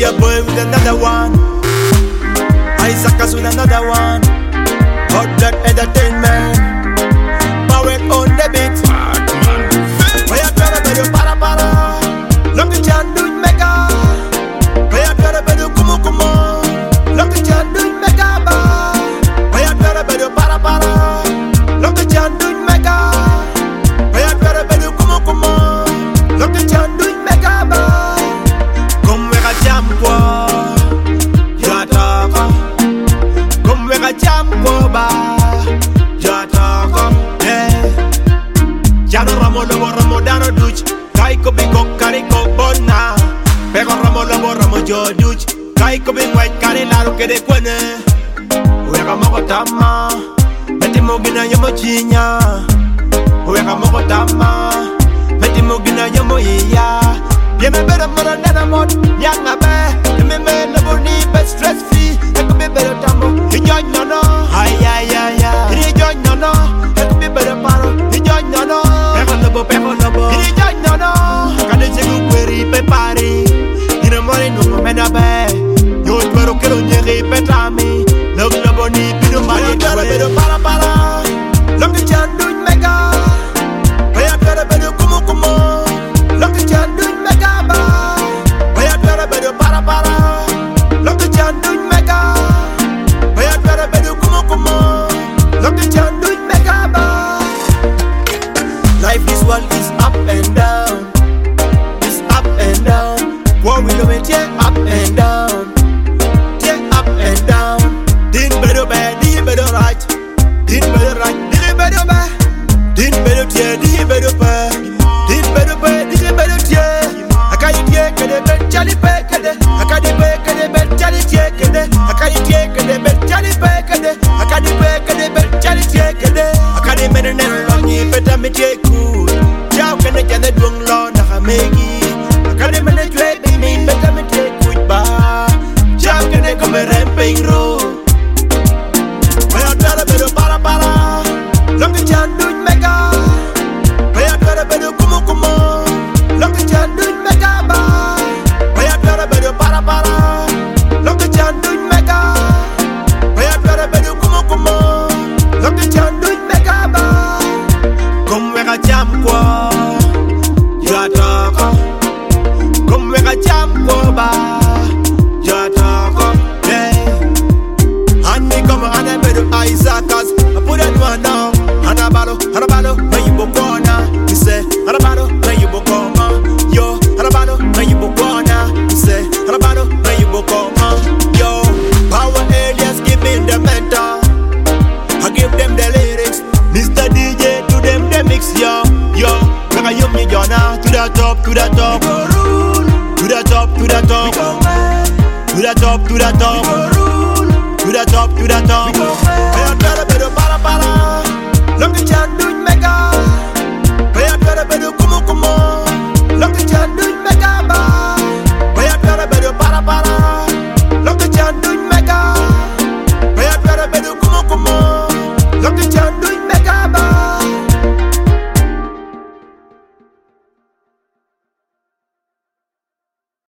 Media boy with another one. Isaac with another one. Hot Blood Entertainment. Power on the beat. Why you tryna be the para para? Look at you doing mega. Why you tryna be the kumu kumu? Look at you doing mega ba. Why you tryna be the para para? Look at you doing mega. Why you tryna be the kumu kumu? Look at you doing mega ba. Come where I jam qua. Jam boba, jatako, Jano Ramolo Ramodano Duch, Kaiko Biko Kariko Bona, Pego Ramolo Ramojo Duch, Kaiko Bing White Carilaro que de Quene, Uega Mogotama, Metimogina Yamochinya, Uega Mogotama, Metimogina Yamoya, Yeme better mother than a mod, young abe, Yeme never need but stress free, I could be better tamo. No no, ay ay ay ay. Ini joy no no, aku be better paro. Ini joy no no, pego lobo. Ini joy no no, kade segu query pepari. Ini mori no mena be. Yo espero que lo llegue petami. Lobo ni pido mari pero para para. Lo que ya do mega. Vaya pero como como. Lo que ya do mega ba. Vaya pero para para. Lo que ya do mega. Life, this world is up and down. It's up and down. What we do it, yeah, up and down. Yeah, up and down. Din better bad, din better right. Din better right, din better bad. Din better tear, din better bad. Din better bad, din better tear. I can't take the bed, Charlie Peck. I can't take the bed, Charlie Check. I can't take the bed, Charlie Peck. I can't take the bed, Charlie Check. I can't make it long, better me take good. Ciao, can I get the dung law? I make it. I can't make it straight, me better me take good bar. Ciao, can I come and ramping road? I have got a bit of para para. Look at you doing mega. I have got a bit of kumu kumu. Look at you doing mega bar. I have got a bit of para para. Look at you doing mega. I have got a bit of kumu kumu. Look at you doing mega bar. Come where I jam qua. Jatako. Come where I jam qua ba. Jatako. And me come and I better Isaac. I put that one down. Hanabalo, when you bokona. You say, Hanabalo, when you bokoma. Yo, Hanabalo, when you bokona. You say, Hanabalo, when you bokoma. Yo, power aliens giving the mentor. I give them the lyrics. Mr. DJ to them the mix, yo. Yo, when I yum me jona. To the top, to the top. To the top, to the top. To the top, to the top. To the top, to the top.